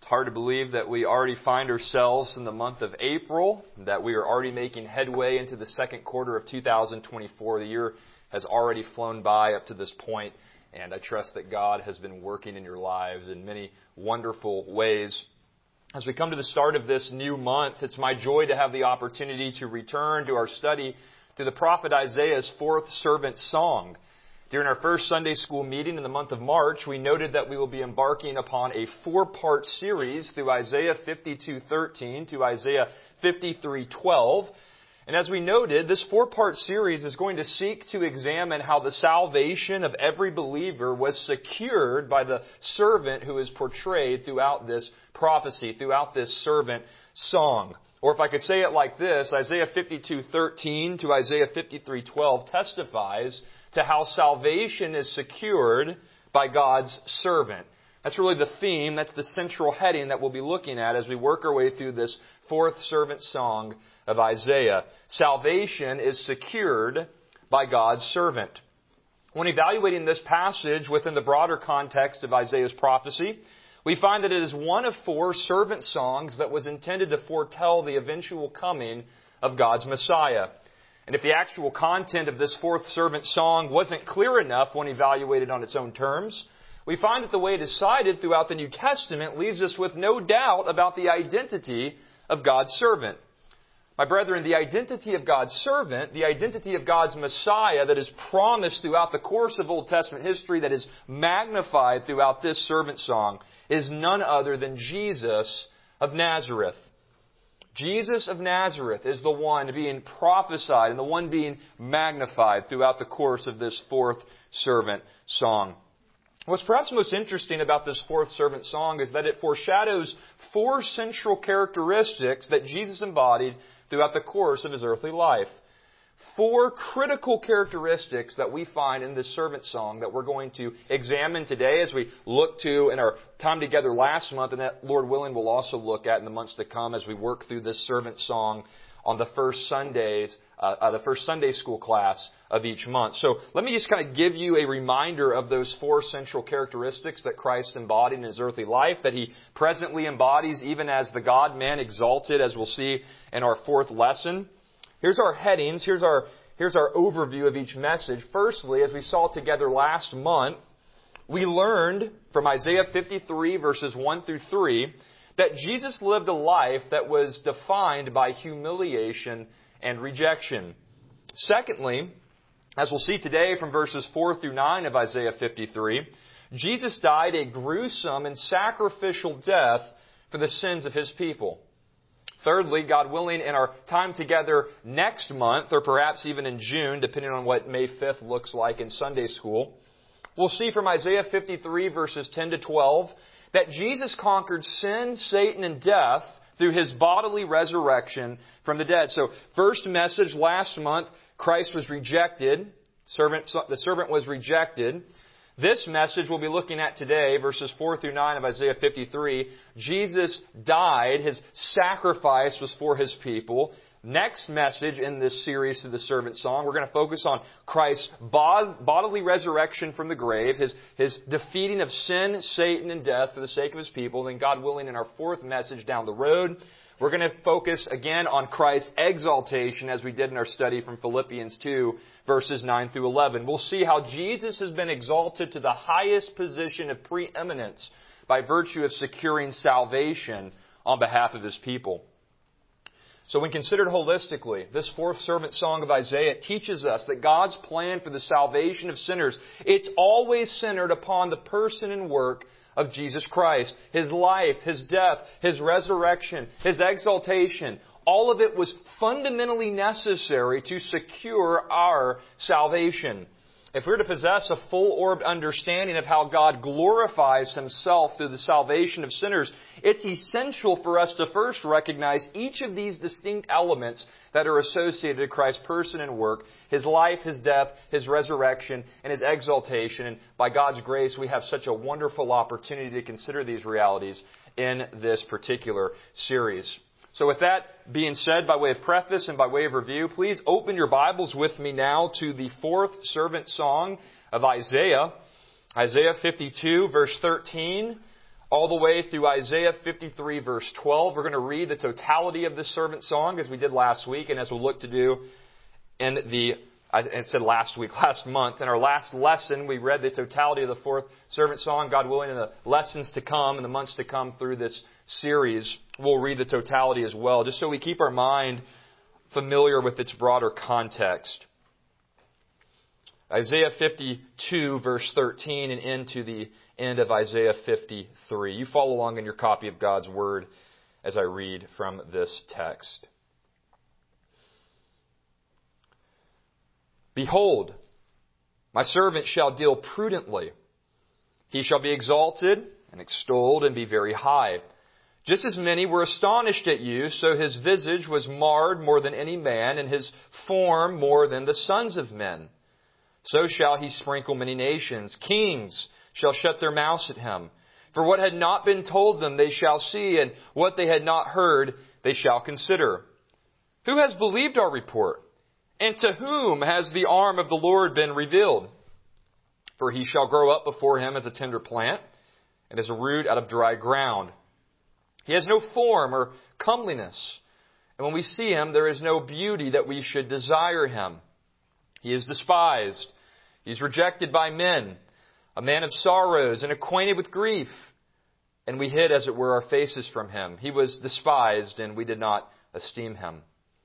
Hard to believe that we already find ourselves in the month of April, that we are already making headway into the second quarter of 2024. The year has already flown by up to this point, and I trust that God has been working in your lives in many wonderful ways. As we come to the start of this new month, it's my joy to have the opportunity to return to our study to the prophet Isaiah's fourth servant song. During our first Sunday school meeting in the month of March, we noted that we will be embarking upon a four-part series through Isaiah 52:13 to Isaiah 53:12. And as we noted, this four-part series is going to seek to examine how the salvation of every believer was secured by the servant who is portrayed throughout this prophecy, throughout this servant song. Or if I could say it like this, Isaiah 52:13 to Isaiah 53:12 testifies to how salvation is secured by God's servant. That's really the theme, that's the central heading that we'll be looking at as we work our way through this fourth servant song of Isaiah. Salvation is secured by God's servant. When evaluating this passage within the broader context of Isaiah's prophecy, we find that it is one of four servant songs that was intended to foretell the eventual coming of God's Messiah. And if the actual content of this fourth servant song wasn't clear enough when evaluated on its own terms, we find that the way it is cited throughout the New Testament leaves us with no doubt about the identity of God's servant. My brethren, the identity of God's servant, the identity of God's Messiah that is promised throughout the course of Old Testament history, that is magnified throughout this servant song, is none other than Jesus of Nazareth. Jesus of Nazareth is the one being prophesied and the one being magnified throughout the course of this fourth servant song. What's perhaps most interesting about this fourth servant song is that it foreshadows four central characteristics that Jesus embodied throughout the course of His earthly life. Four critical characteristics that we find in this servant song that we're going to examine today as we look to in our time together last month, and that, Lord willing, we'll also look at in the months to come as we work through this servant song on the first Sunday school class of each month. So let me just kind of give you a reminder of those four central characteristics that Christ embodied in His earthly life, that He presently embodies even as the God-man exalted, as we'll see in our fourth lesson. Here's our headings. Here's our overview of each message. Firstly, as we saw together last month, we learned from Isaiah 53 verses 1 through 3 that Jesus lived a life that was defined by humiliation and rejection. Secondly, as we'll see today from verses 4 through 9 of Isaiah 53, Jesus died a gruesome and sacrificial death for the sins of His people. Thirdly, God willing, in our time together next month, or perhaps even in June, depending on what May 5th looks like in Sunday school, we'll see from Isaiah 53 verses 10 to 12 that Jesus conquered sin, Satan, and death through His bodily resurrection from the dead. So, first message last month, Christ was rejected. The servant was rejected. This message we'll be looking at today, verses 4 through 9 of Isaiah 53. Jesus died. His sacrifice was for His people. Next message in this series to the servant song, we're going to focus on Christ's bodily resurrection from the grave, His defeating of sin, Satan, and death for the sake of His people. And then, God willing, in our fourth message down the road, we're going to focus again on Christ's exaltation as we did in our study from Philippians 2, verses 9 through 11. We'll see how Jesus has been exalted to the highest position of preeminence by virtue of securing salvation on behalf of His people. So when considered holistically, this fourth servant song of Isaiah teaches us that God's plan for the salvation of sinners, it's always centered upon the person and work of Jesus Christ. His life, His death, His resurrection, His exaltation, all of it was fundamentally necessary to secure our salvation. If we're to possess a full-orbed understanding of how God glorifies Himself through the salvation of sinners, it's essential for us to first recognize each of these distinct elements that are associated with Christ's person and work, His life, His death, His resurrection, and His exaltation. And by God's grace, we have such a wonderful opportunity to consider these realities in this particular series. So with that being said, by way of preface and by way of review, please open your Bibles with me now to the fourth servant song of Isaiah. Isaiah 52, verse 13. all the way through Isaiah 53, verse 12. We're going to read the totality of this servant song as we did last week and as we'll look to do last month. In our last lesson, we read the totality of the fourth servant song. God willing, in the lessons to come, in the months to come through this series, we'll read the totality as well, just so we keep our mind familiar with its broader context. Isaiah 52, verse 13, and into the end of Isaiah 53. You follow along in your copy of God's Word as I read from this text. Behold, my servant shall deal prudently. He shall be exalted and extolled and be very high. Just as many were astonished at you, so his visage was marred more than any man, and his form more than the sons of men. So shall he sprinkle many nations. Kings shall shut their mouths at him. For what had not been told them they shall see, and what they had not heard they shall consider. Who has believed our report? And to whom has the arm of the Lord been revealed? For he shall grow up before him as a tender plant, and as a root out of dry ground. He has no form or comeliness, and when we see him, there is no beauty that we should desire him. He is despised. He is rejected by men, a man of sorrows and acquainted with grief. And we hid, as it were, our faces from him. He was despised, and we did not esteem him.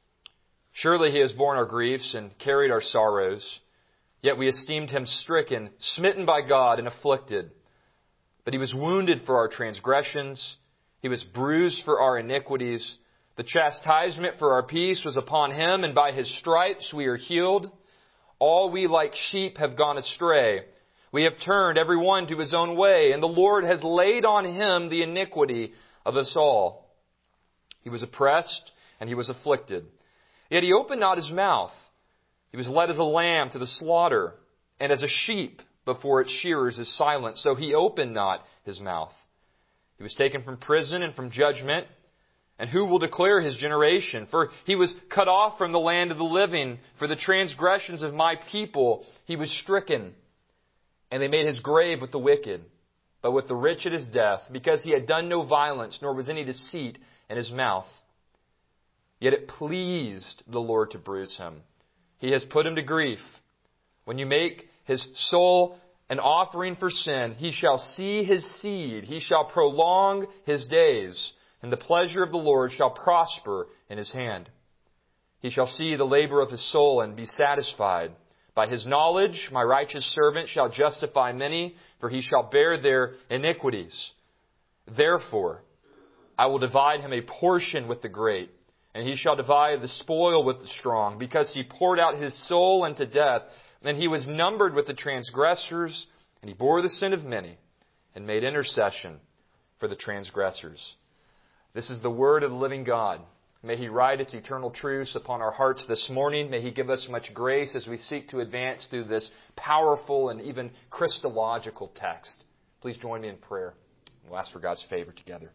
Surely he has borne our griefs and carried our sorrows. Yet we esteemed him stricken, smitten by God, and afflicted. But he was wounded for our transgressions. He was bruised for our iniquities. The chastisement for our peace was upon him, and by his stripes we are healed. All we like sheep have gone astray. We have turned every one to his own way, and the Lord has laid on him the iniquity of us all. He was oppressed, and he was afflicted. Yet he opened not his mouth. He was led as a lamb to the slaughter, and as a sheep before its shearers is silent, so he opened not his mouth. He was taken from prison and from judgment. And who will declare his generation? For he was cut off from the land of the living. For the transgressions of my people he was stricken. And they made his grave with the wicked, but with the rich at his death, because he had done no violence, nor was any deceit in his mouth. Yet it pleased the Lord to bruise him. He has put him to grief. When you make his soul an offering for sin, he shall see his seed. He shall prolong his days. And the pleasure of the Lord shall prosper in his hand. He shall see the labor of his soul and be satisfied. By his knowledge, my righteous servant shall justify many, for he shall bear their iniquities. Therefore, I will divide him a portion with the great, and he shall divide the spoil with the strong, because he poured out his soul unto death, and he was numbered with the transgressors, and he bore the sin of many, and made intercession for the transgressors. This is the word of the living God. May He write its eternal truths upon our hearts this morning. May He give us much grace as we seek to advance through this powerful and even Christological text. Please join me in prayer. We'll ask for God's favor together.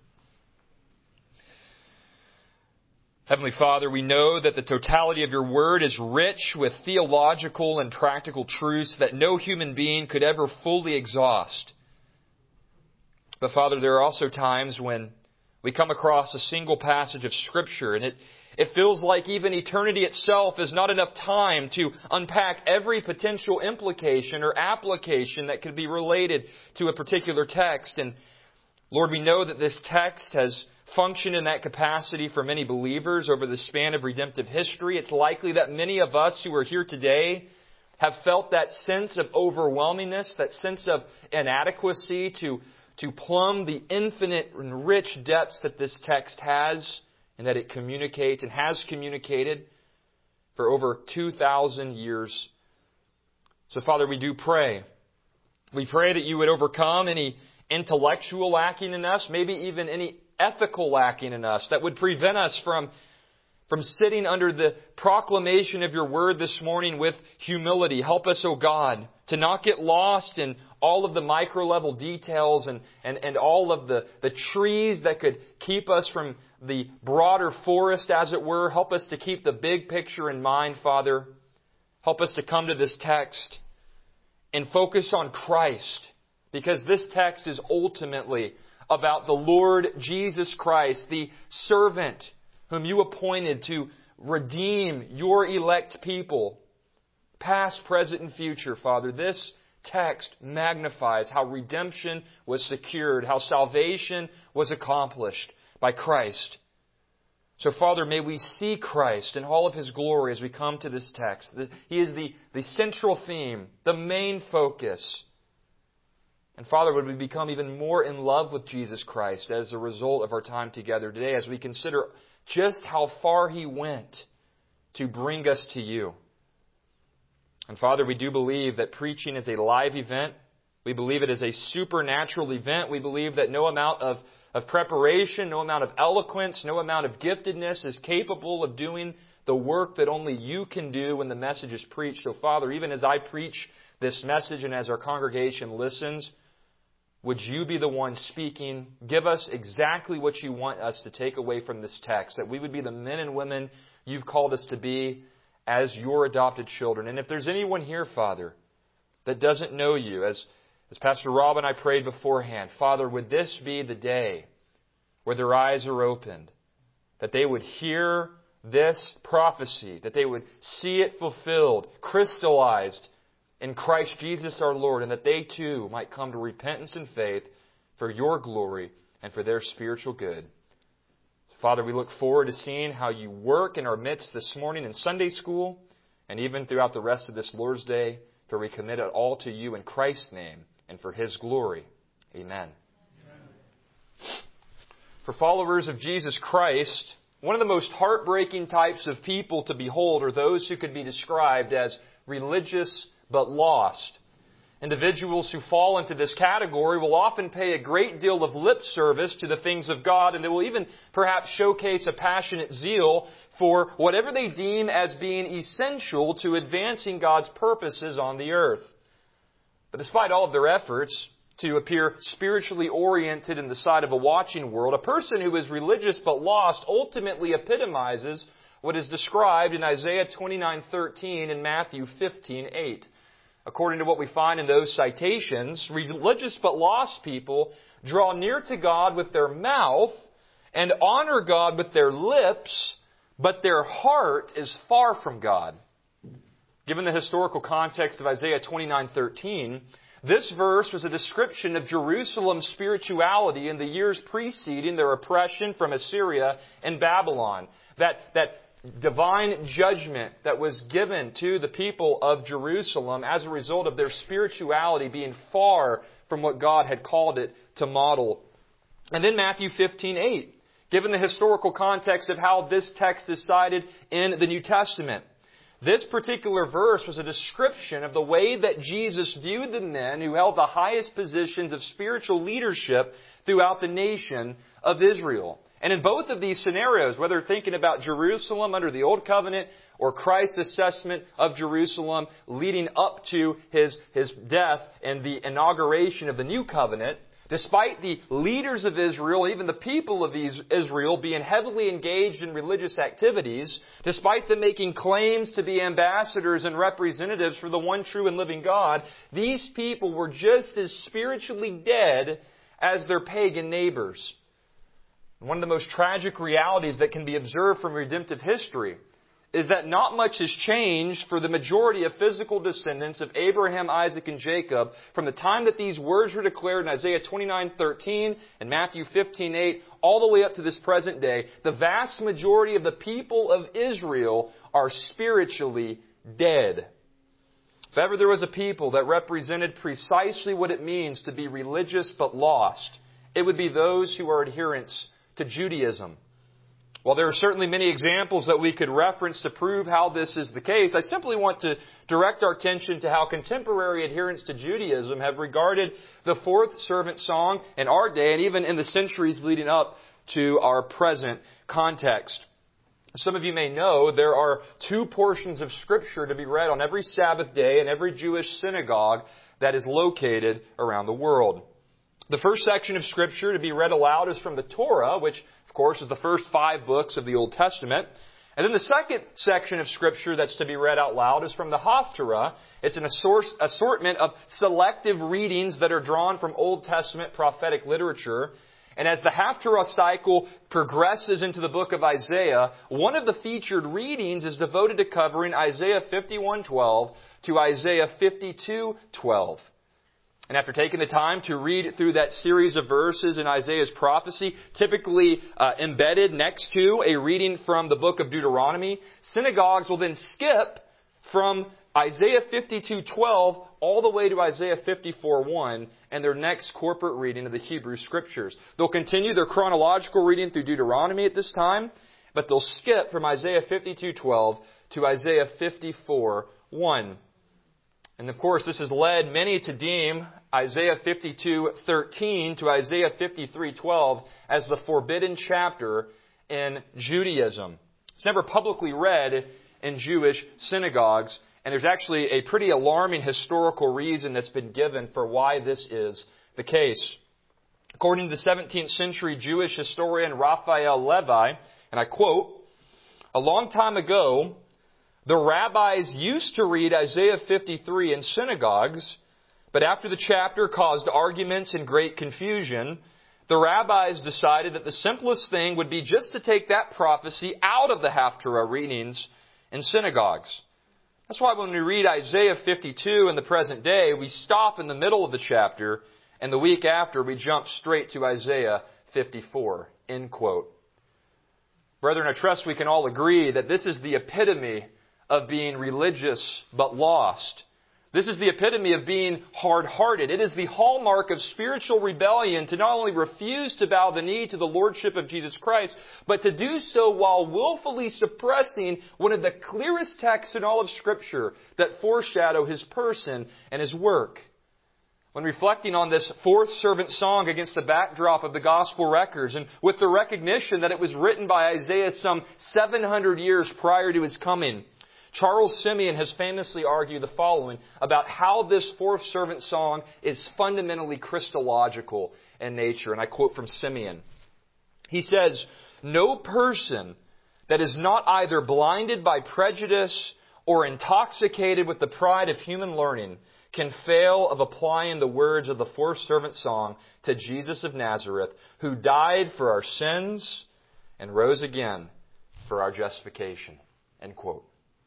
Heavenly Father, we know that the totality of your word is rich with theological and practical truths that no human being could ever fully exhaust. But Father, there are also times when we come across a single passage of Scripture, and it feels like even eternity itself is not enough time to unpack every potential implication or application that could be related to a particular text. And Lord, we know that this text has functioned in that capacity for many believers over the span of redemptive history. It's likely that many of us who are here today have felt that sense of overwhelmingness, that sense of inadequacy to plumb the infinite and rich depths that this text has, and that it communicates and has communicated for over 2,000 years. So, Father, we do pray. We pray that you would overcome any intellectual lacking in us, maybe even any ethical lacking in us that would prevent us from sitting under the proclamation of your word this morning with humility. Help us, O God, to not get lost in all of the micro-level details and all of the trees that could keep us from the broader forest, as it were. Help us to keep the big picture in mind, Father. Help us to come to this text and focus on Christ, because this text is ultimately about the Lord Jesus Christ, the servant whom you appointed to redeem your elect people, past, present, and future, Father. This text magnifies how redemption was secured, how salvation was accomplished by Christ. So, Father, may we see Christ in all of His glory as we come to this text. He is the central theme, the main focus. And, Father, would we become even more in love with Jesus Christ as a result of our time together today as we consider just how far He went to bring us to You. And, Father, we do believe that preaching is a live event. We believe it is a supernatural event. We believe that no amount of preparation, no amount of eloquence, no amount of giftedness is capable of doing the work that only You can do when the message is preached. So, Father, even as I preach this message and as our congregation listens, would You be the one speaking? Give us exactly what You want us to take away from this text, that we would be the men and women You've called us to be as Your adopted children. And if there's anyone here, Father, that doesn't know You, as Pastor Rob and I prayed beforehand, Father, would this be the day where their eyes are opened, that they would hear this prophecy, that they would see it fulfilled, crystallized in Christ Jesus our Lord, and that they too might come to repentance and faith for Your glory and for their spiritual good. Father, we look forward to seeing how You work in our midst this morning in Sunday school and even throughout the rest of this Lord's Day, for we commit it all to You in Christ's name and for His glory. Amen. For followers of Jesus Christ, one of the most heartbreaking types of people to behold are those who could be described as religious but lost. Individuals who fall into this category will often pay a great deal of lip service to the things of God, and they will even perhaps showcase a passionate zeal for whatever they deem as being essential to advancing God's purposes on the earth. But despite all of their efforts to appear spiritually oriented in the sight of a watching world, a person who is religious but lost ultimately epitomizes what is described in Isaiah 29:13 and Matthew 15:8. According to what we find in those citations, religious but lost people draw near to God with their mouth and honor God with their lips, but their heart is far from God. Given the historical context of Isaiah 29:13, this verse was a description of Jerusalem's spirituality in the years preceding their oppression from Assyria and Babylon. That divine judgment that was given to the people of Jerusalem as a result of their spirituality being far from what God had called it to model. And then Matthew 15:8, given the historical context of how this text is cited in the New Testament. This particular verse was a description of the way that Jesus viewed the men who held the highest positions of spiritual leadership throughout the nation of Israel. And in both of these scenarios, whether thinking about Jerusalem under the Old Covenant or Christ's assessment of Jerusalem leading up to His death and the inauguration of the New Covenant, despite the leaders of Israel, even the people of Israel, being heavily engaged in religious activities, despite them making claims to be ambassadors and representatives for the one true and living God, these people were just as spiritually dead as their pagan neighbors. One of the most tragic realities that can be observed from redemptive history is that not much has changed for the majority of physical descendants of Abraham, Isaac, and Jacob from the time that these words were declared in Isaiah 29:13 and Matthew 15:8 all the way up to this present day. The vast majority of the people of Israel are spiritually dead. If ever there was a people that represented precisely what it means to be religious but lost, it would be those who are adherents to Judaism. While there are certainly many examples that we could reference to prove how this is the case, I simply want to direct our attention to how contemporary adherents to Judaism have regarded the fourth servant song in our day and even in the centuries leading up to our present context. Some of you may know there are two portions of Scripture to be read on every Sabbath day in every Jewish synagogue that is located around the world. The first section of Scripture to be read aloud is from the Torah, which, of course, is the first 5 books of the Old Testament. And then the second section of Scripture that's to be read out loud is from the Haftarah. It's an assortment of selective readings that are drawn from Old Testament prophetic literature. And as the Haftarah cycle progresses into the book of Isaiah, one of the featured readings is devoted to covering Isaiah 51:12 to Isaiah 52:12. And after taking the time to read through that series of verses in Isaiah's prophecy, typically embedded next to a reading from the book of Deuteronomy, synagogues will then skip from Isaiah 52:12 all the way to Isaiah 54:1 and their next corporate reading of the Hebrew Scriptures. They'll continue their chronological reading through Deuteronomy at this time, but they'll skip from Isaiah 52:12 to Isaiah 54:1. And of course, this has led many to deem Isaiah 52:13 to Isaiah 53:12 as the forbidden chapter in Judaism. It's never publicly read in Jewish synagogues, and there's actually a pretty alarming historical reason that's been given for why this is the case. According to the 17th century Jewish historian Raphael Levi, and I quote, "A long time ago, the rabbis used to read Isaiah 53 in synagogues, but after the chapter caused arguments and great confusion, the rabbis decided that the simplest thing would be just to take that prophecy out of the Haftarah readings in synagogues. That's why when we read Isaiah 52 in the present day, we stop in the middle of the chapter, and the week after we jump straight to Isaiah 54." End quote. Brethren, I trust we can all agree that this is the epitome of being religious but lost. This is the epitome of being hard-hearted. It is the hallmark of spiritual rebellion to not only refuse to bow the knee to the Lordship of Jesus Christ, but to do so while willfully suppressing one of the clearest texts in all of Scripture that foreshadow His person and His work. When reflecting on this fourth servant song against the backdrop of the Gospel records, and with the recognition that it was written by Isaiah some 700 years prior to his coming, Charles Simeon has famously argued the following about how this fourth servant song is fundamentally Christological in nature. And I quote from Simeon. He says, "No person that is not either blinded by prejudice or intoxicated with the pride of human learning can fail of applying the words of the fourth servant song to Jesus of Nazareth, who died for our sins and rose again for our justification." End quote.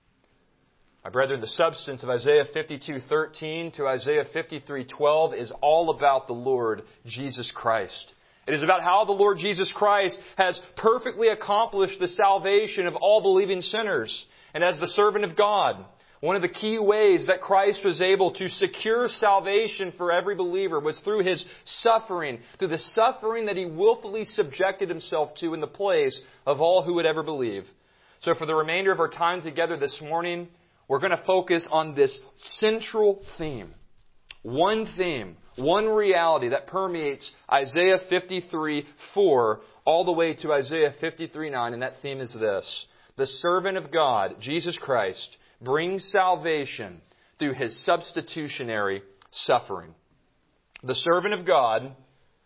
My brethren, the substance of Isaiah 52:13 to Isaiah 53:12 is all about the Lord Jesus Christ. It is about how the Lord Jesus Christ has perfectly accomplished the salvation of all believing sinners. And as the servant of God, one of the key ways that Christ was able to secure salvation for every believer was through His suffering, through the suffering that He willfully subjected Himself to in the place of all who would ever believe. So for the remainder of our time together this morning, we're going to focus on this central theme. One theme, one reality that permeates Isaiah 53:4 all the way to Isaiah 53:9, and that theme is this. The servant of God, Jesus Christ, brings salvation through His substitutionary suffering. The servant of God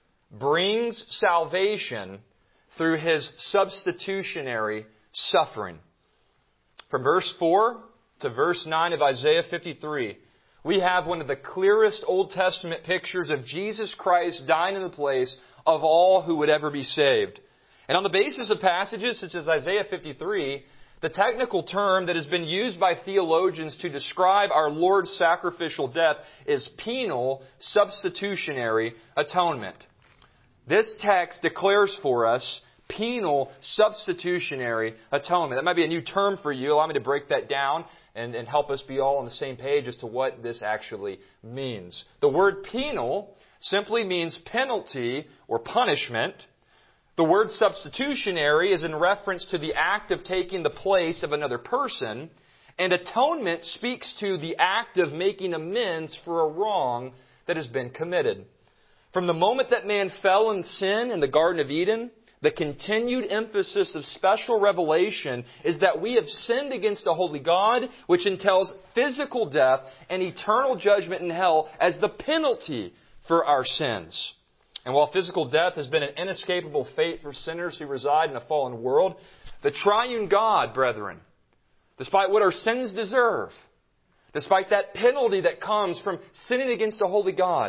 brings salvation through His substitutionary suffering. From verse 4 to verse 9 of Isaiah 53, we have one of the clearest Old Testament pictures of Jesus Christ dying in the place of all who would ever be saved. And on the basis of passages such as Isaiah 53, the technical term that has been used by theologians to describe our Lord's sacrificial death is penal substitutionary atonement. This text declares for us penal substitutionary atonement. That might be a new term for you. Allow me to break that down and help us be all on the same page as to what this actually means. The word penal simply means penalty or punishment. The word substitutionary is in reference to the act of taking the place of another person, and atonement speaks to the act of making amends for a wrong that has been committed. From the moment that man fell in sin in the Garden of Eden, the continued emphasis of special revelation is that we have sinned against a holy God, which entails physical death and eternal judgment in hell as the penalty for our sins. And while physical death has been an inescapable fate for sinners who reside in a fallen world, the triune God, brethren, despite what our sins deserve, despite that penalty that comes from sinning against a holy God,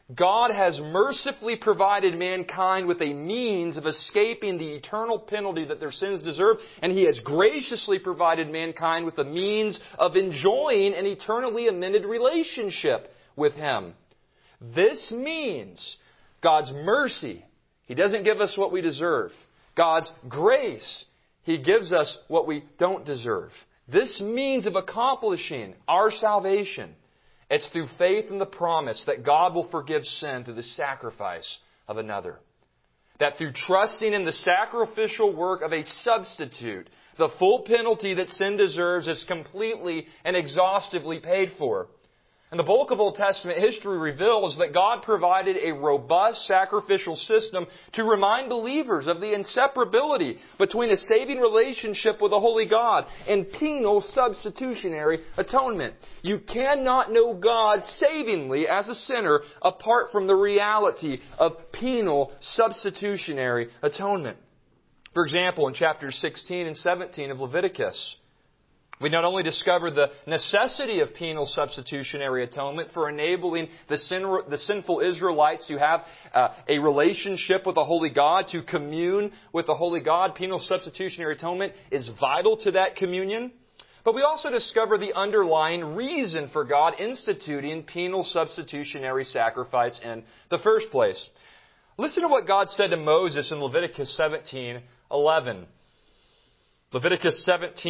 God has mercifully provided mankind with a means of escaping the eternal penalty that their sins deserve, and He has graciously provided mankind with a means of enjoying an eternally amended relationship with Him. This means God's mercy. He doesn't give us what we deserve. God's grace. He gives us what we don't deserve. This means of accomplishing our salvation. It's through faith in the promise that God will forgive sin through the sacrifice of another. That through trusting in the sacrificial work of a substitute, the full penalty that sin deserves is completely and exhaustively paid for. And the bulk of Old Testament history reveals that God provided a robust sacrificial system to remind believers of the inseparability between a saving relationship with a holy God and penal substitutionary atonement. You cannot know God savingly as a sinner apart from the reality of penal substitutionary atonement. For example, in chapters 16 and 17 of Leviticus, we not only discover the necessity of penal substitutionary atonement for enabling the sinful Israelites to have a relationship with a holy God, to commune with the holy God. Penal substitutionary atonement is vital to that communion. But we also discover the underlying reason for God instituting penal substitutionary sacrifice in the first place. Listen to what God said to Moses in Leviticus 17:11. Leviticus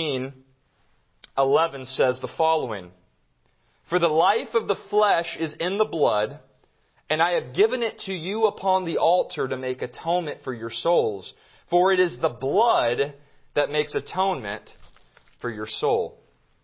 17:11 says the following: "For the life of the flesh is in the blood, and I have given it to you upon the altar to make atonement for your souls. For it is the blood that makes atonement for your soul."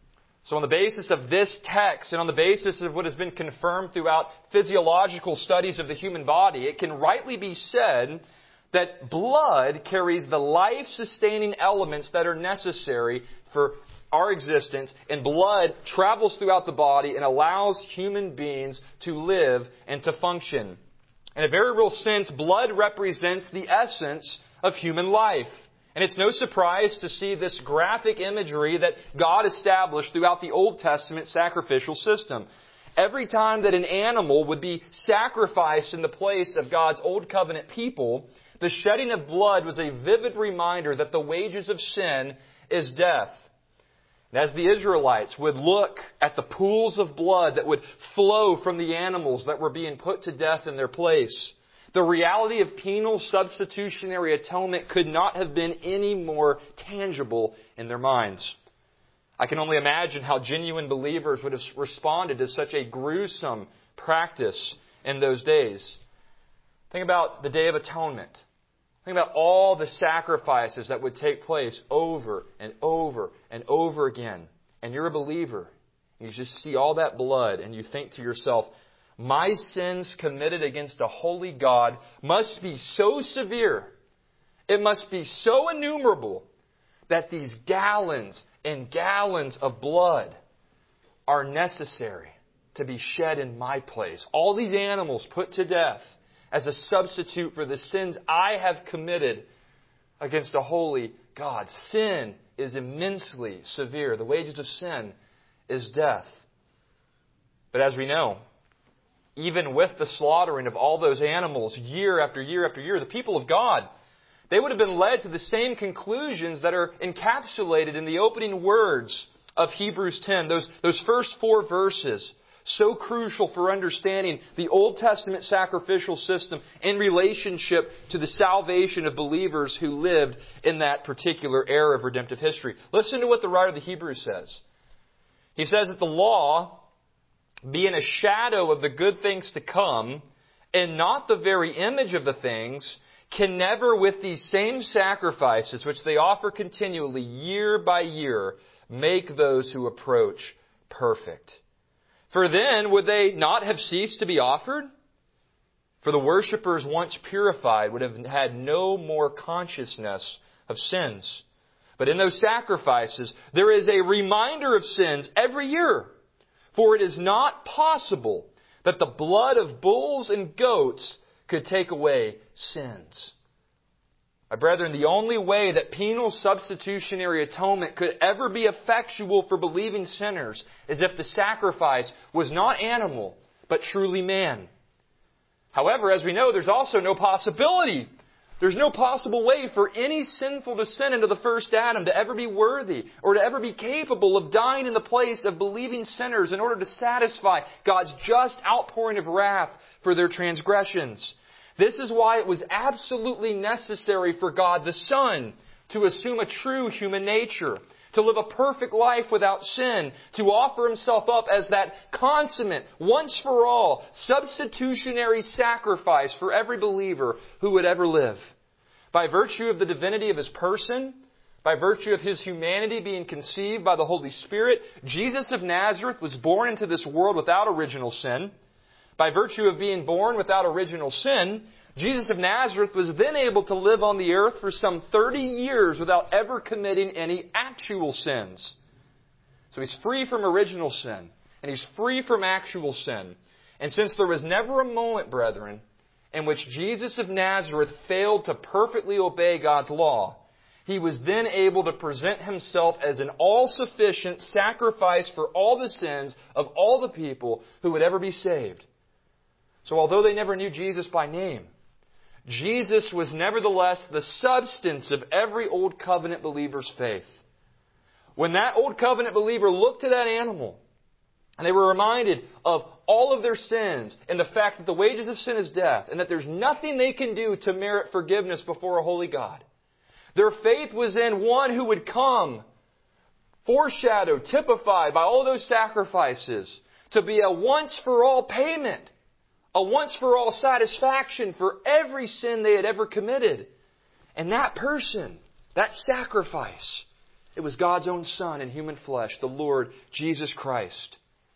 So on the basis of this text and on the basis of what has been confirmed throughout physiological studies of the human body, it can rightly be said that blood carries the life-sustaining elements that are necessary for our existence, and blood travels throughout the body and allows human beings to live and to function. In a very real sense, blood represents the essence of human life. And it's no surprise to see this graphic imagery that God established throughout the Old Testament sacrificial system. Every time that an animal would be sacrificed in the place of God's Old Covenant people, the shedding of blood was a vivid reminder that the wages of sin is death. And as the Israelites would look at the pools of blood that would flow from the animals that were being put to death in their place, the reality of penal substitutionary atonement could not have been any more tangible in their minds. I can only imagine how genuine believers would have responded to such a gruesome practice in those days. Think about the Day of Atonement. Think about all the sacrifices that would take place over and over and over again. And you're a believer. And you just see all that blood and you think to yourself, my sins committed against a holy God must be so severe, it must be so innumerable, that these gallons and gallons of blood are necessary to be shed in my place. All these animals put to death as a substitute for the sins I have committed against a holy God. Sin is immensely severe. The wages of sin is death. But as we know, even with the slaughtering of all those animals year after year after year, the people of God, they would have been led to the same conclusions that are encapsulated in the opening words of Hebrews 10, those first 4 verses. So crucial for understanding the Old Testament sacrificial system in relationship to the salvation of believers who lived in that particular era of redemptive history. Listen to what the writer of the Hebrews says. He says that the law, being a shadow of the good things to come, and not the very image of the things, can never, with these same sacrifices which they offer continually year by year, make those who approach perfect. For then would they not have ceased to be offered? For the worshippers once purified would have had no more consciousness of sins. But in those sacrifices there is a reminder of sins every year. For it is not possible that the blood of bulls and goats could take away sins. My brethren, the only way that penal substitutionary atonement could ever be effectual for believing sinners is if the sacrifice was not animal, but truly man. However, as we know, there's also no possibility. There's no possible way for any sinful descendant of the first Adam to ever be worthy or to ever be capable of dying in the place of believing sinners in order to satisfy God's just outpouring of wrath for their transgressions. This is why it was absolutely necessary for God the Son to assume a true human nature, to live a perfect life without sin, to offer Himself up as that consummate, once-for-all, substitutionary sacrifice for every believer who would ever live. By virtue of the divinity of His person, by virtue of His humanity being conceived by the Holy Spirit, Jesus of Nazareth was born into this world without original sin. By virtue of being born without original sin, Jesus of Nazareth was then able to live on the earth for some 30 years without ever committing any actual sins. So He's free from original sin, and He's free from actual sin. And since there was never a moment, brethren, in which Jesus of Nazareth failed to perfectly obey God's law, He was then able to present Himself as an all-sufficient sacrifice for all the sins of all the people who would ever be saved. So although they never knew Jesus by name, Jesus was nevertheless the substance of every Old Covenant believer's faith. When that Old Covenant believer looked to that animal, and they were reminded of all of their sins and the fact that the wages of sin is death and that there's nothing they can do to merit forgiveness before a holy God, their faith was in one who would come, foreshadowed, typified by all those sacrifices, to be a once-for-all payment, a once-for-all satisfaction for every sin they had ever committed. And that person, that sacrifice, it was God's own Son in human flesh, the Lord Jesus Christ.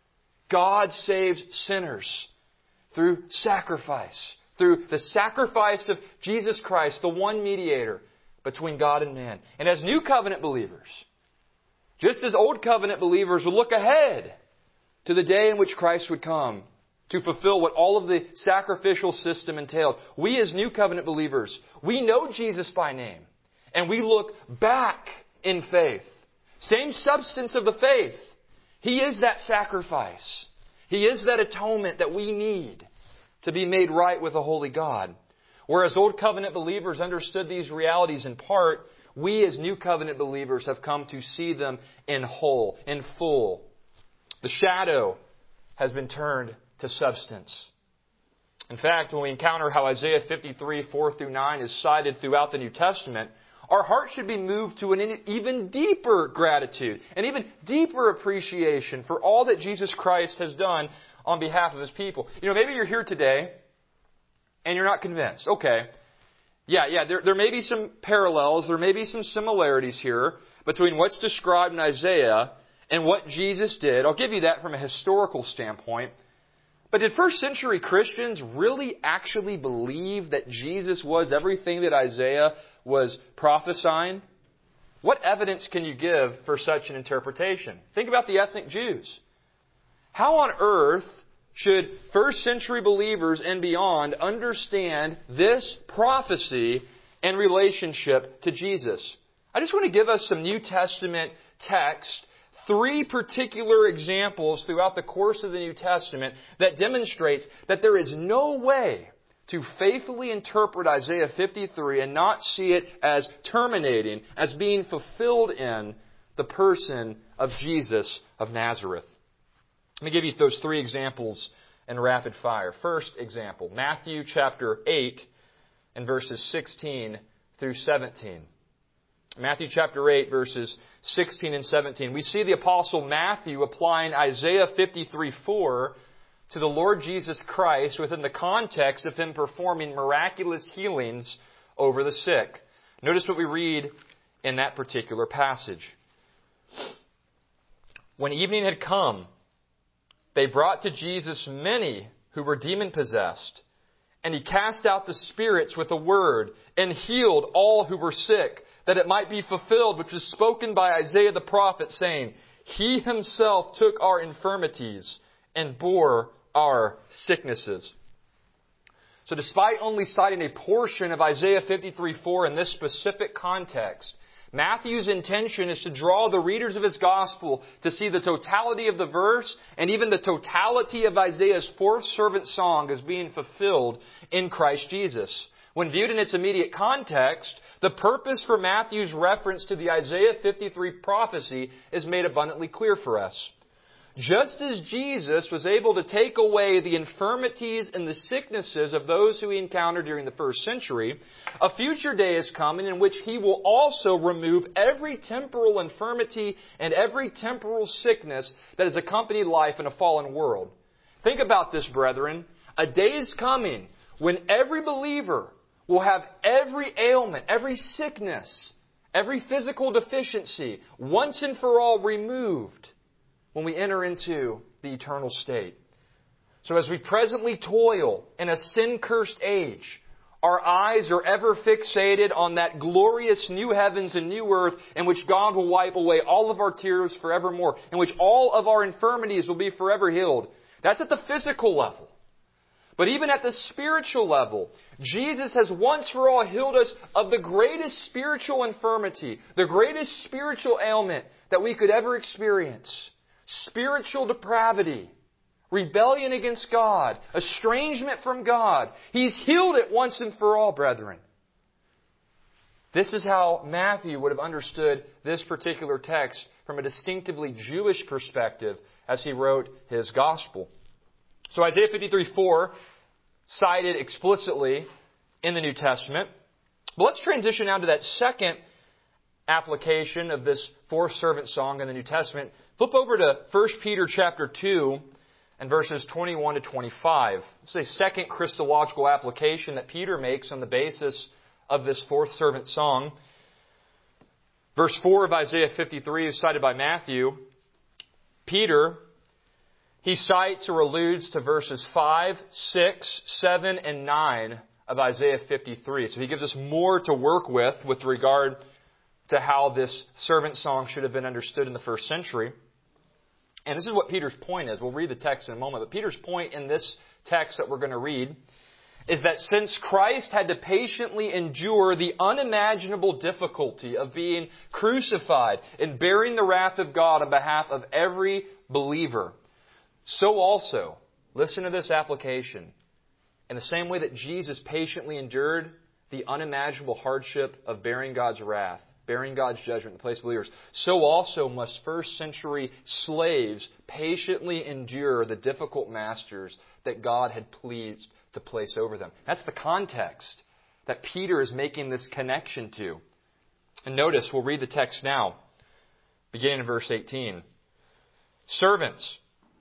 God saves sinners through sacrifice, through the sacrifice of Jesus Christ, the one mediator between God and man. And as New Covenant believers, just as Old Covenant believers would look ahead to the day in which Christ would come to fulfill what all of the sacrificial system entailed, we as New Covenant believers, we know Jesus by name. And we look back in faith. Same substance of the faith. He is that sacrifice. He is that atonement that we need to be made right with a holy God. Whereas Old Covenant believers understood these realities in part, we as New Covenant believers have come to see them in whole, in full. The shadow has been turned to substance. In fact, when we encounter how Isaiah 53, 4-9 is cited throughout the New Testament, our heart should be moved to an even deeper gratitude, an even deeper appreciation for all that Jesus Christ has done on behalf of His people. You know, maybe you're here today and you're not convinced. Okay, there may be some parallels, there may be some similarities here between what's described in Isaiah and what Jesus did. I'll give you that from a historical standpoint. But did first century Christians really actually believe that Jesus was everything that Isaiah was prophesying? What evidence can you give for such an interpretation? Think about the ethnic Jews. How on earth should first century believers and beyond understand this prophecy in relationship to Jesus? I just want to give us some New Testament text, 3 particular examples throughout the course of the New Testament that demonstrates that there is no way to faithfully interpret Isaiah 53 and not see it as terminating, as being fulfilled in the person of Jesus of Nazareth. Let me give you those 3 examples in rapid fire. First example, Matthew chapter 8 and verses 16 through 17. Matthew chapter 8, verses 16 and 17. We see the Apostle Matthew applying Isaiah 53:4 to the Lord Jesus Christ within the context of Him performing miraculous healings over the sick. Notice what we read in that particular passage. When evening had come, they brought to Jesus many who were demon-possessed, and He cast out the spirits with a word and healed all who were sick, that it might be fulfilled which was spoken by Isaiah the prophet, saying, He Himself took our infirmities and bore our sicknesses. So despite only citing a portion of Isaiah 53:4 in this specific context, Matthew's intention is to draw the readers of his gospel to see the totality of the verse and even the totality of Isaiah's fourth servant song as being fulfilled in Christ Jesus. When viewed in its immediate context, the purpose for Matthew's reference to the Isaiah 53 prophecy is made abundantly clear for us. Just as Jesus was able to take away the infirmities and the sicknesses of those who he encountered during the first century, a future day is coming in which he will also remove every temporal infirmity and every temporal sickness that has accompanied life in a fallen world. Think about this, brethren. A day is coming when every believer will have every ailment, every sickness, every physical deficiency once and for all removed when we enter into the eternal state. So as we presently toil in a sin-cursed age, our eyes are ever fixated on that glorious new heavens and new earth in which God will wipe away all of our tears forevermore, in which all of our infirmities will be forever healed. That's at the physical level. But even at the spiritual level, Jesus has once for all healed us of the greatest spiritual infirmity, the greatest spiritual ailment that we could ever experience. Spiritual depravity, rebellion against God, estrangement from God. He's healed it once and for all, brethren. This is how Matthew would have understood this particular text from a distinctively Jewish perspective as he wrote his gospel. So Isaiah 53:4 cited explicitly in the New Testament. But let's transition now to that second application of this fourth servant song in the New Testament. Flip over to 1 Peter chapter 2 and verses 21 to 25. This is a second Christological application that Peter makes on the basis of this fourth servant song. Verse 4 of Isaiah 53 is cited by Matthew. Peter, he cites or alludes to verses 5, 6, 7, and 9 of Isaiah 53. So he gives us more to work with regard to how this servant song should have been understood in the first century. And this is what Peter's point is. We'll read the text in a moment. But Peter's point in this text that we're going to read is that since Christ had to patiently endure the unimaginable difficulty of being crucified and bearing the wrath of God on behalf of every believer, so also, listen to this application, in the same way that Jesus patiently endured the unimaginable hardship of bearing God's wrath, bearing God's judgment in the place of believers, so also must first century slaves patiently endure the difficult masters that God had pleased to place over them. That's the context that Peter is making this connection to. And notice, we'll read the text now, beginning in verse 18. Servants,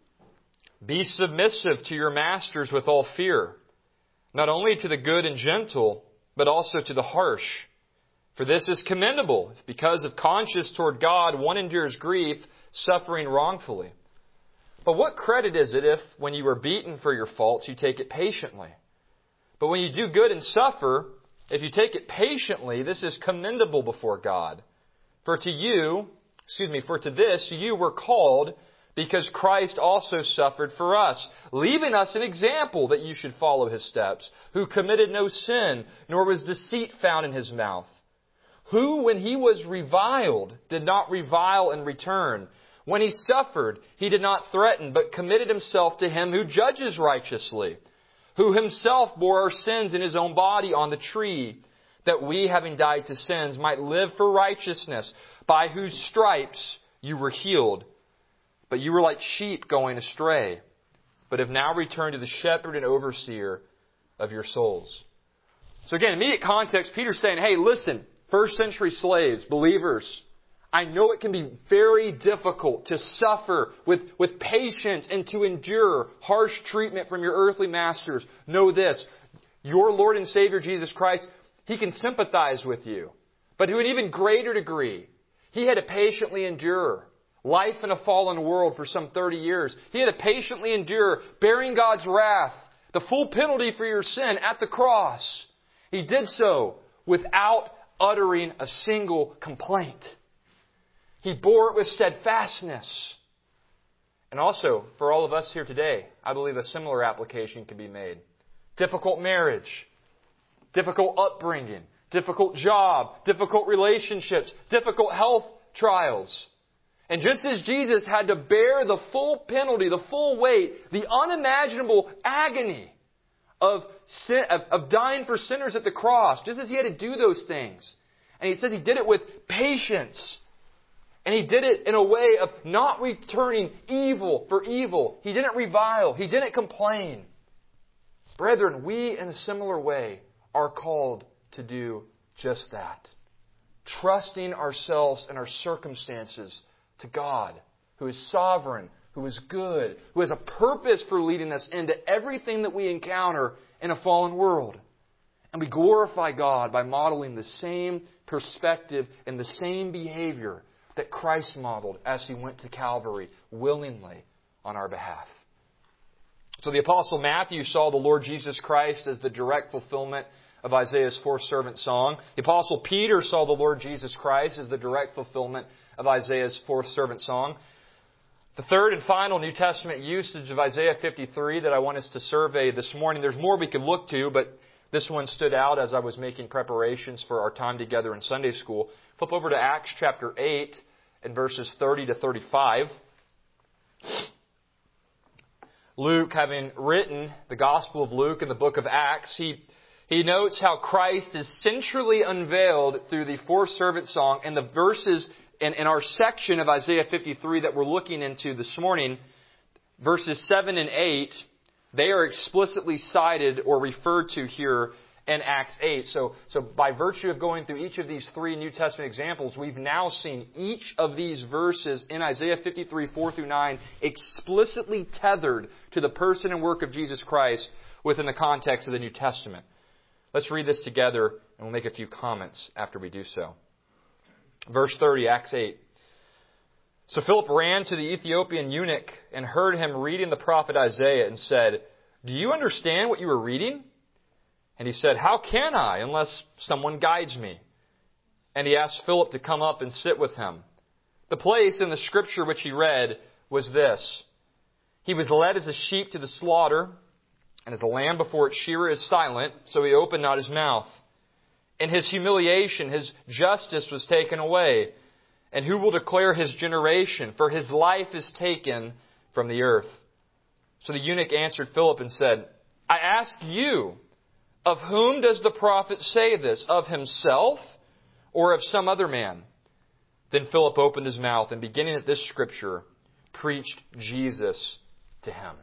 be submissive to your masters with all fear, not only to the good and gentle, but also to the harsh. For this is commendable, if because of conscience toward God one endures grief, suffering wrongfully. But what credit is it if, when you are beaten for your faults, you take it patiently? But when you do good and suffer, if you take it patiently, this is commendable before God. For to this you were called, because Christ also suffered for us, leaving us an example that you should follow his steps, who committed no sin, nor was deceit found in his mouth. Who, when he was reviled, did not revile in return. When he suffered, he did not threaten, but committed himself to him who judges righteously, who himself bore our sins in his own body on the tree, that we, having died to sins, might live for righteousness, by whose stripes you were healed. But you were like sheep going astray, but have now returned to the shepherd and overseer of your souls. So again, immediate context, Peter's saying, hey, listen, first century slaves, believers, I know it can be very difficult to suffer with patience and to endure harsh treatment from your earthly masters. Know this, your Lord and Savior Jesus Christ, He can sympathize with you. But to an even greater degree, He had to patiently endure life in a fallen world for some 30 years. He had to patiently endure bearing God's wrath, the full penalty for your sin at the cross. He did so without uttering a single complaint. He bore it with steadfastness. And also, for all of us here today, I believe a similar application can be made. Difficult marriage, difficult upbringing, difficult job, difficult relationships, difficult health trials. And just as Jesus had to bear the full penalty, the full weight, the unimaginable agony of dying for sinners at the cross, just as He had to do those things. And He says He did it with patience. And He did it in a way of not returning evil for evil. He didn't revile. He didn't complain. Brethren, we in a similar way are called to do just that. Trusting ourselves and our circumstances to God, who is sovereign, who is good, who has a purpose for leading us into everything that we encounter in a fallen world. And we glorify God by modeling the same perspective and the same behavior that Christ modeled as He went to Calvary willingly on our behalf. So the Apostle Matthew saw the Lord Jesus Christ as the direct fulfillment of Isaiah's fourth servant song. The Apostle Peter saw the Lord Jesus Christ as the direct fulfillment of Isaiah's fourth servant song. The third and final New Testament usage of Isaiah 53 that I want us to survey this morning, there's more we could look to, but this one stood out as I was making preparations for our time together in Sunday school. Flip over to Acts chapter 8 and verses 30 to 35. Luke, having written the Gospel of Luke and the book of Acts, he notes how Christ is centrally unveiled through the fourth servant song, and the verses in our section of Isaiah 53 that we're looking into this morning, verses 7 and 8, they are explicitly cited or referred to here in Acts 8. So by virtue of going through each of these three New Testament examples, we've now seen each of these verses in Isaiah 53, 4 through 9, explicitly tethered to the person and work of Jesus Christ within the context of the New Testament. Let's read this together, and we'll make a few comments after we do so. Verse 30, Acts 8. So Philip ran to the Ethiopian eunuch and heard him reading the prophet Isaiah and said, "Do you understand what you are reading?" And he said, "How can I unless someone guides me?" And he asked Philip to come up and sit with him. The place in the scripture which he read was this: He was led as a sheep to the slaughter, and as a lamb before its shearer is silent, so he opened not his mouth. In his humiliation, his justice was taken away. And who will declare his generation? For his life is taken from the earth. So the eunuch answered Philip and said, "I ask you, of whom does the prophet say this? Of himself or of some other man?" Then Philip opened his mouth and, beginning at this scripture, preached Jesus to him.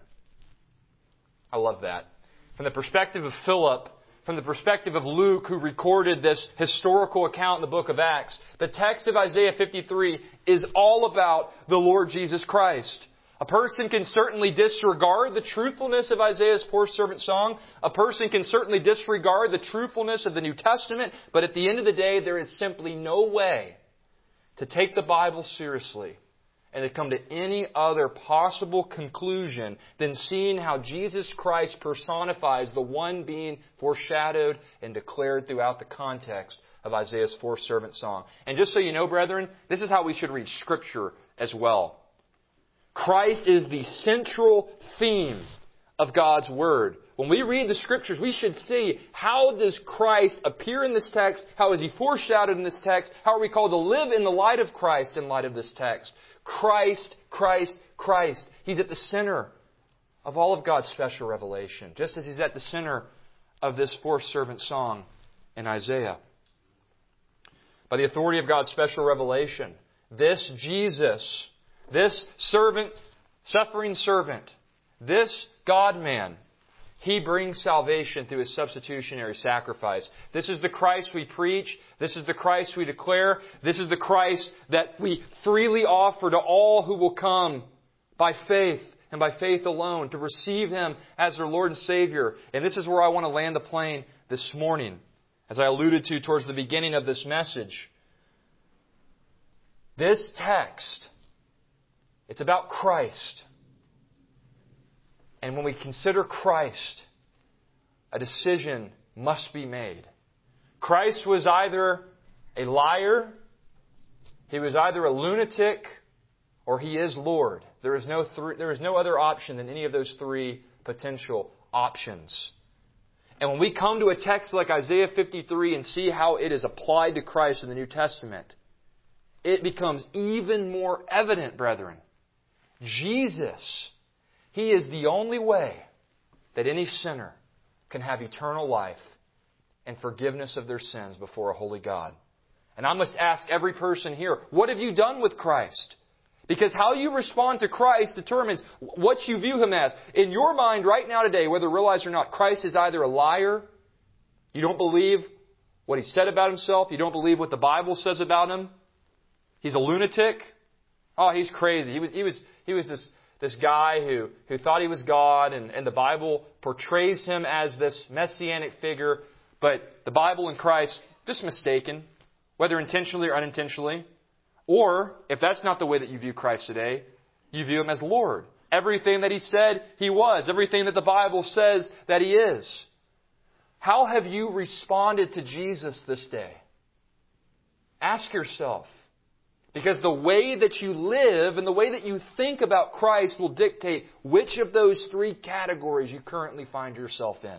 I love that. From the perspective of Philip, from the perspective of Luke, who recorded this historical account in the book of Acts, the text of Isaiah 53 is all about the Lord Jesus Christ. A person can certainly disregard the truthfulness of Isaiah's fourth servant song. A person can certainly disregard the truthfulness of the New Testament. But at the end of the day, there is simply no way to take the Bible seriously and to come to any other possible conclusion than seeing how Jesus Christ personifies the one being foreshadowed and declared throughout the context of Isaiah's fourth servant song. And just so you know, brethren, this is how we should read Scripture as well. Christ is the central theme of God's Word. When we read the Scriptures, we should see, how does Christ appear in this text? How is He foreshadowed in this text? How are we called to live in the light of Christ in light of this text? Christ, Christ, Christ. He's at the center of all of God's special revelation, just as He's at the center of this fourth servant song in Isaiah. By the authority of God's special revelation, this Jesus, this servant, suffering servant, this God-man, He brings salvation through His substitutionary sacrifice. This is the Christ we preach. This is the Christ we declare. This is the Christ that we freely offer to all who will come by faith and by faith alone to receive Him as their Lord and Savior. And this is where I want to land the plane this morning, as I alluded to towards the beginning of this message. This text, it's about Christ. And when we consider Christ, a decision must be made. Christ was either a liar, He was either a lunatic, or He is Lord. There is no other option than any of those three potential options. And when we come to a text like Isaiah 53 and see how it is applied to Christ in the New Testament, it becomes even more evident, brethren. Jesus, He is the only way that any sinner can have eternal life and forgiveness of their sins before a holy God. And I must ask every person here, what have you done with Christ? Because how you respond to Christ determines what you view Him as. In your mind right now today, whether realized or not, Christ is either a liar, you don't believe what He said about Himself, you don't believe what the Bible says about Him, He's a lunatic. Oh, he's crazy. He was this guy who thought he was God, and the Bible portrays Him as this messianic figure, but the Bible and Christ, just mistaken, whether intentionally or unintentionally. Or, if that's not the way that you view Christ today, you view Him as Lord. Everything that He said He was. Everything that the Bible says that He is. How have you responded to Jesus this day? Ask yourself. Because the way that you live and the way that you think about Christ will dictate which of those three categories you currently find yourself in.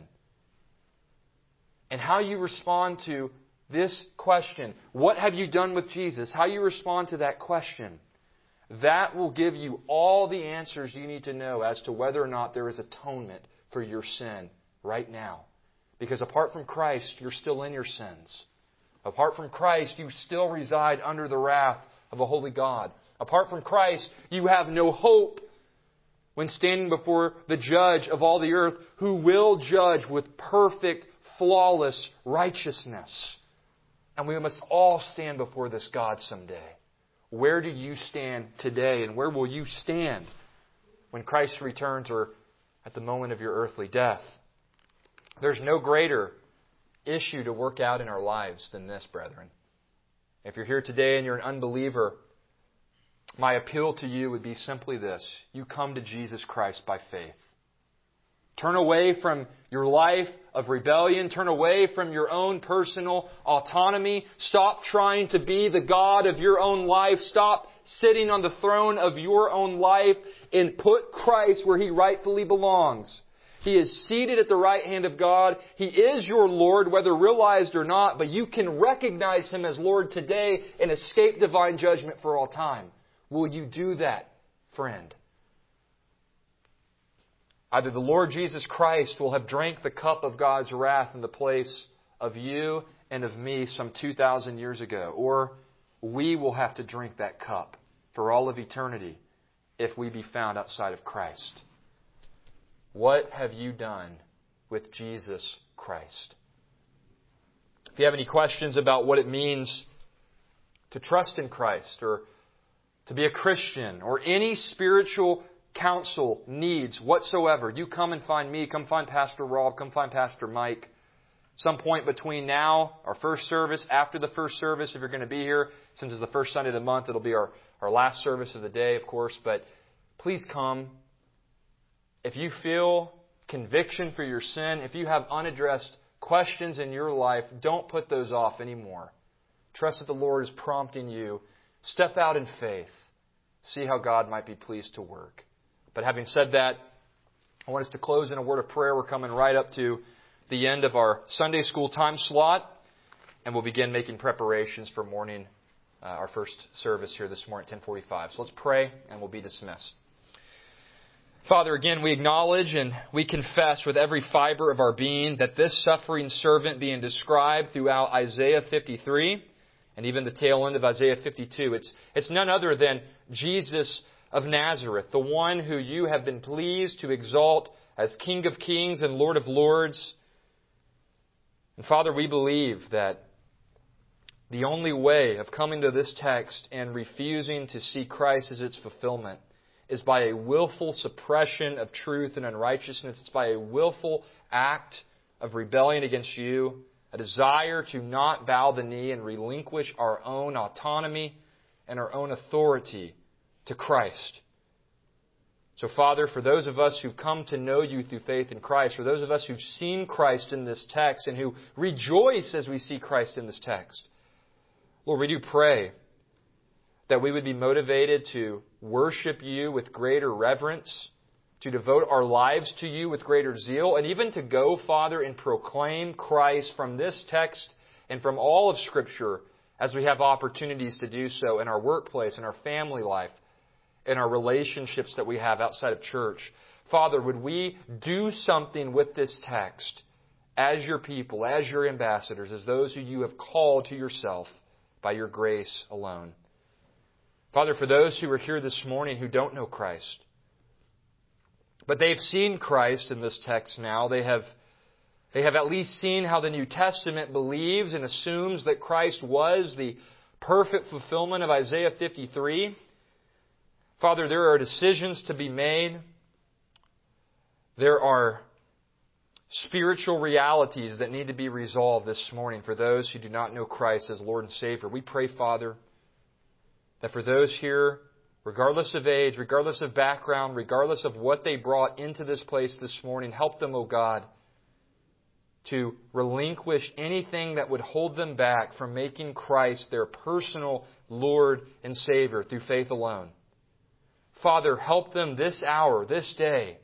And how you respond to this question, what have you done with Jesus? How you respond to that question, that will give you all the answers you need to know as to whether or not there is atonement for your sin right now. Because apart from Christ, you're still in your sins. Apart from Christ, you still reside under the wrath of a holy God. Apart from Christ, you have no hope when standing before the judge of all the earth, who will judge with perfect, flawless righteousness. And we must all stand before this God someday. Where do you stand today, and where will you stand when Christ returns or at the moment of your earthly death? There's no greater issue to work out in our lives than this, brethren. If you're here today and you're an unbeliever, my appeal to you would be simply this. You come to Jesus Christ by faith. Turn away from your life of rebellion. Turn away from your own personal autonomy. Stop trying to be the God of your own life. Stop sitting on the throne of your own life and put Christ where He rightfully belongs. He is seated at the right hand of God. He is your Lord, whether realized or not, but you can recognize Him as Lord today and escape divine judgment for all time. Will you do that, friend? Either the Lord Jesus Christ will have drank the cup of God's wrath in the place of you and of me some 2,000 years ago, or we will have to drink that cup for all of eternity if we be found outside of Christ. What have you done with Jesus Christ? If you have any questions about what it means to trust in Christ or to be a Christian or any spiritual counsel needs whatsoever, you come and find me, come find Pastor Rob, come find Pastor Mike. Some point between now, our first service, after the first service, if you're going to be here, since it's the first Sunday of the month, it'll be our last service of the day, of course, but please come. If you feel conviction for your sin, if you have unaddressed questions in your life, don't put those off anymore. Trust that the Lord is prompting you. Step out in faith. See how God might be pleased to work. But having said that, I want us to close in a word of prayer. We're coming right up to the end of our Sunday school time slot, and we'll begin making preparations for morning, our first service here this morning at 10:45. So let's pray, and we'll be dismissed. Father, again, we acknowledge and we confess with every fiber of our being that this suffering servant being described throughout Isaiah 53 and even the tail end of Isaiah 52, it's none other than Jesus of Nazareth, the one who you have been pleased to exalt as King of Kings and Lord of Lords. And Father, we believe that the only way of coming to this text and refusing to see Christ as its fulfillment is by a willful suppression of truth and unrighteousness. It's by a willful act of rebellion against you, a desire to not bow the knee and relinquish our own autonomy and our own authority to Christ. So, Father, for those of us who've come to know you through faith in Christ, for those of us who've seen Christ in this text and who rejoice as we see Christ in this text, Lord, we do pray that we would be motivated to worship you with greater reverence, to devote our lives to You with greater zeal, and even to go, Father, and proclaim Christ from this text and from all of Scripture as we have opportunities to do so in our workplace, in our family life, in our relationships that we have outside of church. Father, would we do something with this text as Your people, as Your ambassadors, as those who You have called to Yourself by Your grace alone. Father, for those who are here this morning who don't know Christ, but they've seen Christ in this text now, they have at least seen how the New Testament believes and assumes that Christ was the perfect fulfillment of Isaiah 53. Father, there are decisions to be made. There are spiritual realities that need to be resolved this morning for those who do not know Christ as Lord and Savior. We pray, Father, that for those here, regardless of age, regardless of background, regardless of what they brought into this place this morning, help them, O God, to relinquish anything that would hold them back from making Christ their personal Lord and Savior through faith alone. Father, help them this hour, this day,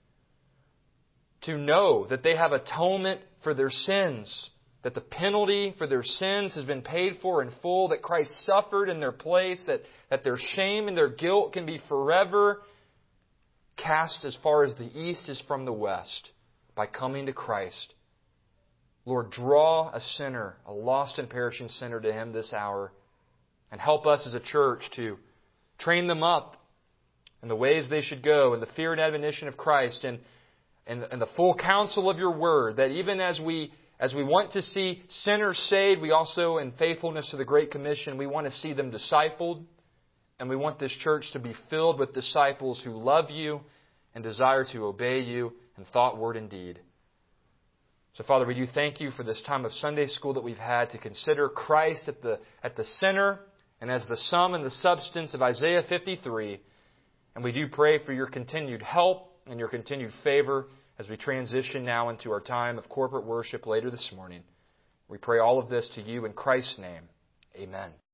to know that they have atonement for their sins, that the penalty for their sins has been paid for in full, that Christ suffered in their place, that their shame and their guilt can be forever cast as far as the east is from the west by coming to Christ. Lord, draw a sinner, a lost and perishing sinner to Him this hour, and help us as a church to train them up in the ways they should go, in the fear and admonition of Christ, and the full counsel of Your Word, that even as we want to see sinners saved, we also, in faithfulness to the Great Commission, we want to see them discipled, and we want this church to be filled with disciples who love You and desire to obey You in thought, word, and deed. So, Father, we do thank You for this time of Sunday school that we've had to consider Christ at the center and as the sum and the substance of Isaiah 53. And we do pray for Your continued help and Your continued favor as we transition now into our time of corporate worship later this morning. We pray all of this to You in Christ's name. Amen.